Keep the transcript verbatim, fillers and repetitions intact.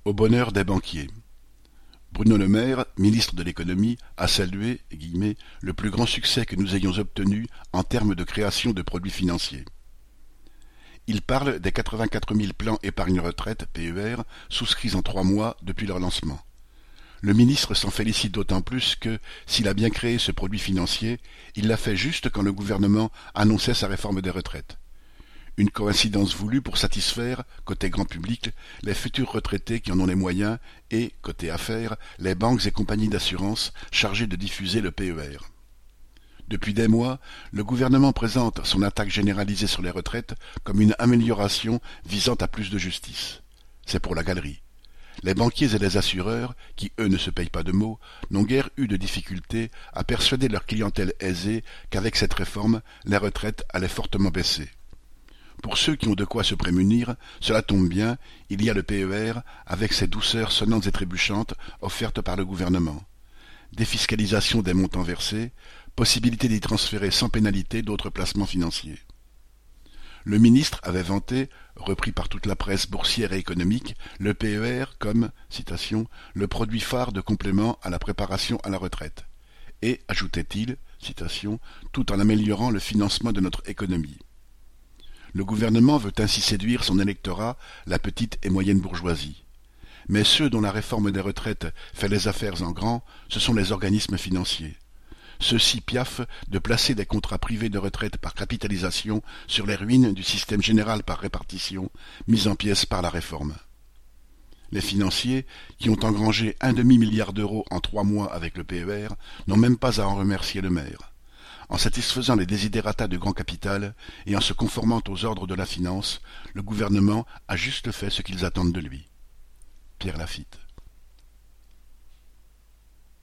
Au bonheur des banquiers. Bruno Le Maire, ministre de l'économie, a salué guillemets, le plus grand succès que nous ayons obtenu en termes de création de produits financiers. Il parle des quatre-vingt-quatre mille plans épargne-retraite P E R souscrits en trois mois depuis leur lancement. Le ministre s'en félicite d'autant plus que, s'il a bien créé ce produit financier, il l'a fait juste quand le gouvernement annonçait sa réforme des retraites. Une coïncidence voulue pour satisfaire, côté grand public, les futurs retraités qui en ont les moyens et, côté affaires, les banques et compagnies d'assurance chargées de diffuser le P E R. Depuis des mois, le gouvernement présente son attaque généralisée sur les retraites comme une amélioration visant à plus de justice. C'est pour la galerie. Les banquiers et les assureurs, qui eux ne se payent pas de mots, n'ont guère eu de difficulté à persuader leur clientèle aisée qu'avec cette réforme, les retraites allaient fortement baisser. Pour ceux qui ont de quoi se prémunir, cela tombe bien, il y a le P E R avec ses douceurs sonnantes et trébuchantes offertes par le gouvernement. Défiscalisation des montants versés, possibilité d'y transférer sans pénalité d'autres placements financiers. Le ministre avait vanté, repris par toute la presse boursière et économique, le P E R comme, citation, le produit phare de complément à la préparation à la retraite. Et, ajoutait-il, citation, tout en améliorant le financement de notre économie. Le gouvernement veut ainsi séduire son électorat, la petite et moyenne bourgeoisie. Mais ceux dont la réforme des retraites fait les affaires en grand, ce sont les organismes financiers. Ceux-ci piaffent de placer des contrats privés de retraite par capitalisation sur les ruines du système général par répartition, mis en pièces par la réforme. Les financiers, qui ont engrangé un demi-milliard d'euros en trois mois avec le P E R, n'ont même pas à en remercier le maire. En satisfaisant les désidérata du grand capital et en se conformant aux ordres de la finance, le gouvernement a juste fait ce qu'ils attendent de lui. Pierre Lafitte.